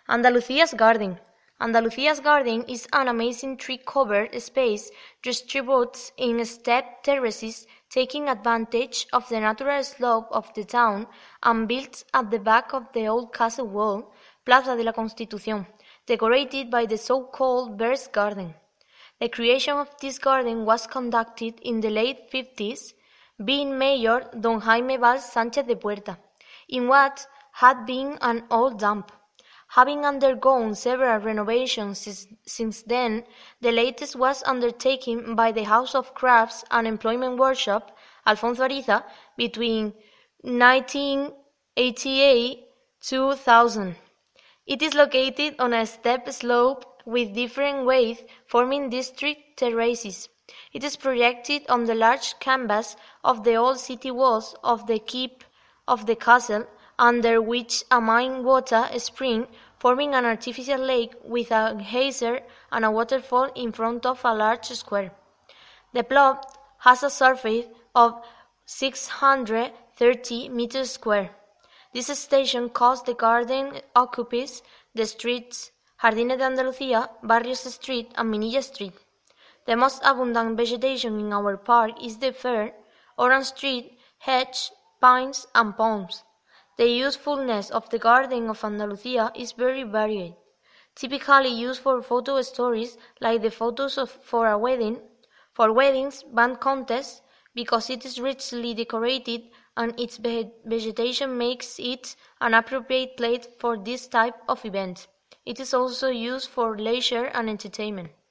Andalucia's Garden. Andalucia's Garden is an amazing tree-covered space distributed in step terraces, taking advantage of the natural slope of the town and built at the back of the old castle wall, Plaza de la Constitución, decorated by the so-called Bears Garden. The creation of this garden was conducted in the late 50s, being Mayor Don Jaime Valls Sánchez de Puerta, in what had been an old dump. Having undergone several renovations since then, the latest was undertaken by the House of Crafts and Employment Workshop, Alfonso Ariza, between 1988–2000. It is located on a steep slope with different ways forming district terraces. It is projected on the large canvas of the old city walls of the keep of the castle, under which a mine water spring forming an artificial lake with a geyser and a waterfall in front of a large square. The plot has a surface of 630 meters square. This station calls the garden occupies the streets Jardines de Andalucía, Barrios Street and Minilla Street. The most abundant vegetation in our park is the fir, orange tree, hedge, pines and palms. The usefulness of the Garden of Andalucía is very varied, typically used for photo stories like the photos for a wedding, for weddings, band contests, because it is richly decorated and its vegetation makes it an appropriate place for this type of event. It is also used for leisure and entertainment.